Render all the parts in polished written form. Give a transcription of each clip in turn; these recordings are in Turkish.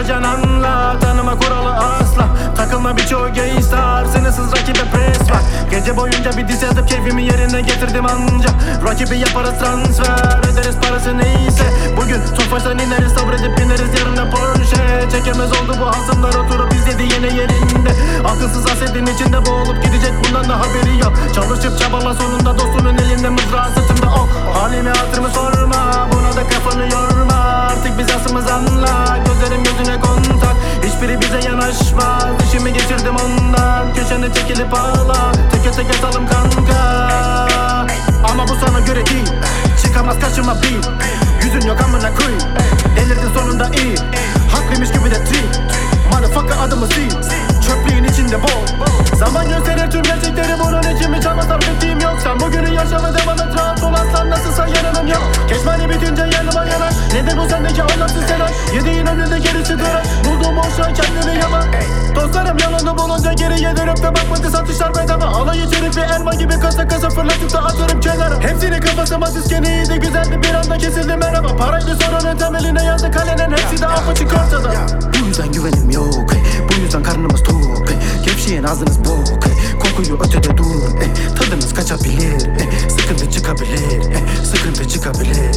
yapacaksın anla. Tanıma kuralı asla, takılma birçoğu gaystar. Sınırsız rakibe pres var. Gece boyunca bir diz yazıp keyfimi yerine getirdim anca. Rakibi yaparız transfer, öderiz parası neyse. Bugün Tofaş'tan ineriz, sabredip bineriz yarına Porsche. Çekemez oldu bu hasımlar, oturup izledi yine yerinde. Akılsız hasedin içinde boğulup gidecek, bundan da haberi yok. Çalışıp çabala, sonunda dostunun elinde mızrağı, sırtımda ok. Halimi hatırımı sorma, buna da kafanı yorma. Artık biz asımız anla, gözlerim gözüne kontak. Hiçbiri bize yanaşmaz, dişimi geçirdim ondan. Köşene çekilip ağla, teke tek atalım kanka. Ama bu sana göre değil, çıkamaz karşıma bil. Yüzün yok amına koyayım, delirdin sonunda iyi. Haklıymış gibi de trip, motherfucker adımı sil. Çöplüğün içinde bol, zaman gösterir tüm gerçekleri. Bunun için mi çaba sarf ettiğim yok. Sen bugünü yaşa ve devam et, rahat ol aslan, nasılsa yarınım yok. Keşmani bitince yanıma yanar, nedir bu sendeki anlamsız telaş? Yediğin önünde gerisi durar, bulduğum boşluğa kendini yama. Dostlarım yalanı bulunca geriye dönüp de bakmadı, satışlar bedava. Alay içerik bir elma gibi kasa kasa fırlatıp da atarım kenara. Hepsini kafasıma dizken iyiydi, güzeldi, bir anda kesildi merhaba. Paraydı sorunun temeline yazdı kalenin, hepsi de apaçık ortada. Bu yüzden güvenim yok, bu yüzden karnımız tok. Gevşeyin ağzınız bok, korkuyu ötede dur. Tadınız kaçabilir, sıkıntı çıkabilir, sıkıntı çıkabilir.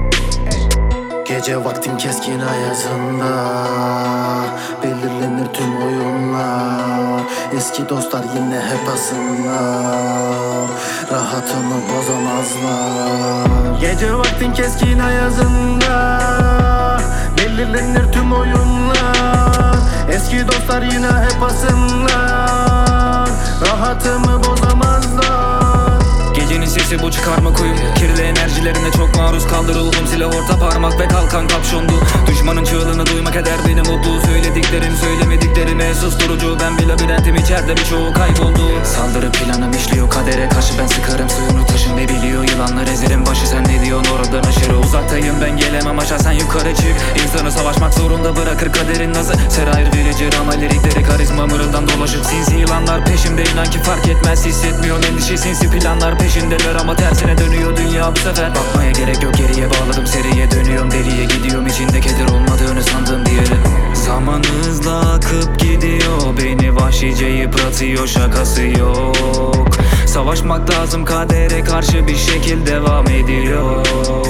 Gece vaktin keskin ayazında belirlenir tüm oyunlar. Eski dostlar yine hep asınlar, rahatımı bozamazlar. Gece vaktin keskin ayazında belirlenir tüm oyunlar. Eski dostlar yine hep asımlar, rahatımı bozamazlar. Gecenin sesi bu, çıkarma kuyu. Kirli enerjilerine çok maruz kaldı ruhum. Silah orta parmak ve kalkan kapşondu. Düşmanın çığlığını duymak eder beni mutlu. Söylediklerim söylemediklerime susturucu. Ben bir labirentim, içeride birçoğu kayboldu. Saldırı planım işliyor, kadere karşı ben sıkarım suyunu. Taşın ve biliyor yılanlar ezerim başı. Sen ne diyorsun oradan aşırı uzaktayım, ben gelemem aşağı, sen yukarı çık. İnsanı savaşmak zorunda bırakır kaderin nazı. Serayir verici rama lirikleri, karizma mırıldan dolaşır. Sinsi yılanlar peşimde, inan ki fark etmez. Hissetmiyorsun endişe, sinsi planlar peşindeler ama tersine dönüyor dünya bu sefer. Bakmaya gerek yok, geriye bağladım seriye, dönüyorum deliye gidiyorum. İçinde keder olmadığını sandığım bir yere. Zaman hızla akıp gidiyor, beni vahşice yıpratıyor, şakası yok. Savaşmak lazım, kadere karşı bir şekil devam ediyor.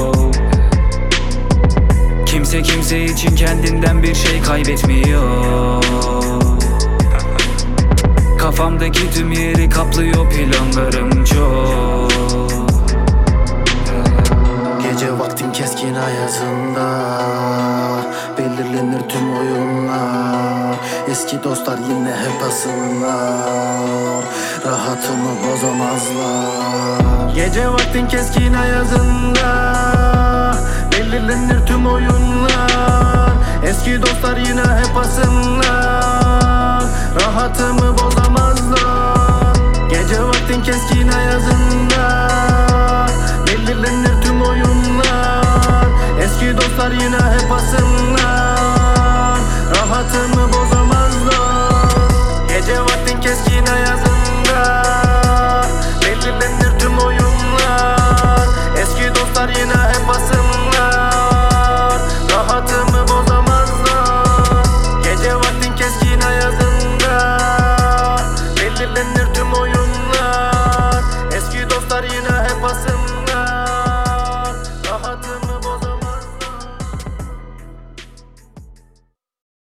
Kimse kimse için kendinden bir şey kaybetmiyor. Kafamdaki tüm yeri kaplıyor planlarım çok. Gece vaktin keskin ayazında belirlenir tüm oyunlar. Eski dostlar yine hep asınlar, rahatımı bozamazlar. Gece vaktin keskin ayazında belirlenir tüm oyunlar. Eski dostlar yine hep asımlar, rahatımı bozamaz.